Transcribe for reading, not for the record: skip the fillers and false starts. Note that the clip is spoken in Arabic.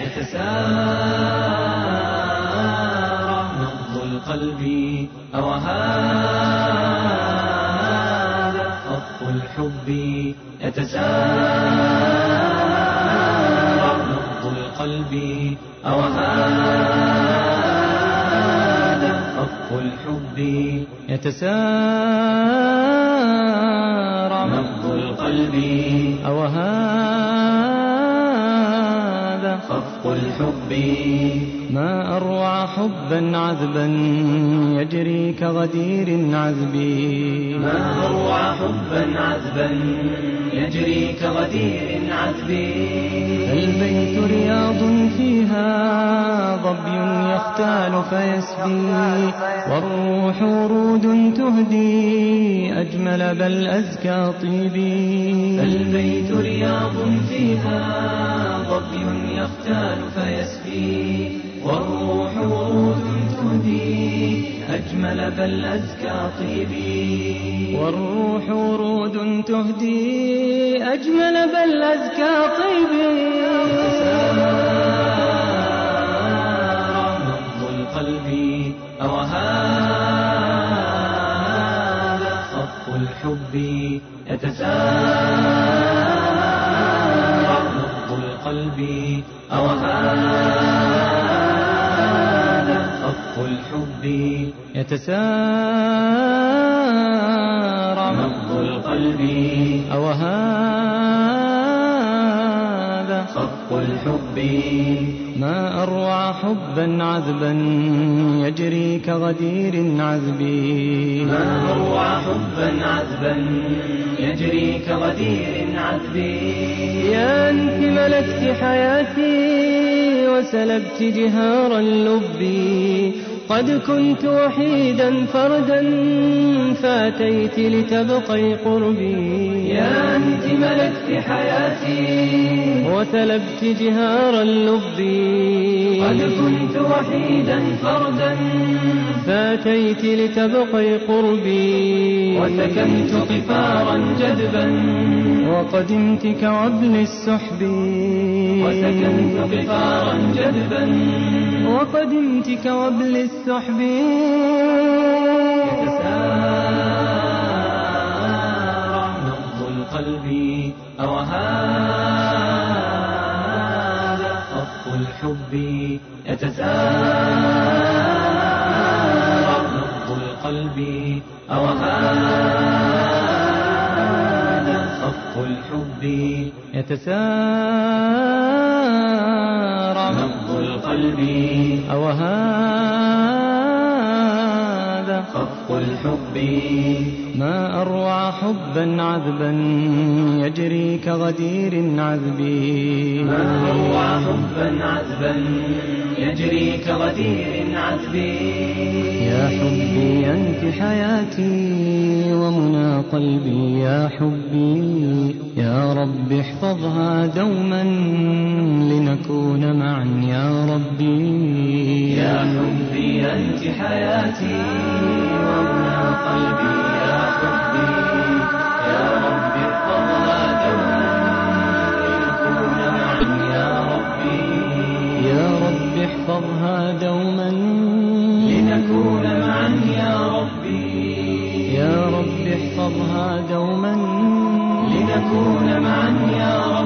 يتسارع نبض القلب أو هذا خط الحب يتسارع نبض القلب أو هذا خط الحب يتسارع نبض القلب أو هذا خفق الحب ما أروع حبا عذبا يجري كغدير عذبي ما أروع حبا عذبا يجري كغدير عذبي البيت رياض فيها ظبي يختال فيسبي والروح ورود تهدي أجمل بل أزكى طيبي البيت رياض فيها ظبي يختال فيسبي والروح ورود تهدي أجمل بل أزكى طيبي والروح ورود تهدي أجمل بل أزكى طيبي يتسارع نبض القلب أو هذا خط الحب يتسارع نبض القلب أو هذا خط الحب يتسارع نبض القلب أو هذا خفق الحب ما أروع حبا عذبا يجري كغدير عذبي ما أروع حبا عذبا يجري كغدير عذبي يا أنت ملكت حياتي وسلبت جهار اللب قد كنت وحيدا فردا فاتيت لتبقي قربي يا أنت ملكت حياتي وسلبت جهار اللب قد كنت وحيدا فردا فاتيت لتبقي قربي وسكنت قفارا جدبا وقدمت كوابل السحب وسكنت قفارا جدبا وقدمت كوابل السحب يتسارع نبض القلب أو هذا خفق الحب يتسارع نبض القلب أو هذا خفق الحب يتسارع نبض القلب أو هذا خفق الحب ما أروع حبا عذبا يجري كغدير عذبي ما أروع حبا عذبا يجري كغدير عذبي يا حبي أنت حياتي ومنى قلبي يا حبي يا رب احفظها دوما لنكون معا يا ربي يا حبي أنت حياتي ومنى قلبي يا حبي يا رب احفظها دوما لنكون معا يا ربي يا رب احفظها دوما لنكون معا يا ربي يا رب احفظها دوما لنكون معا يا ربي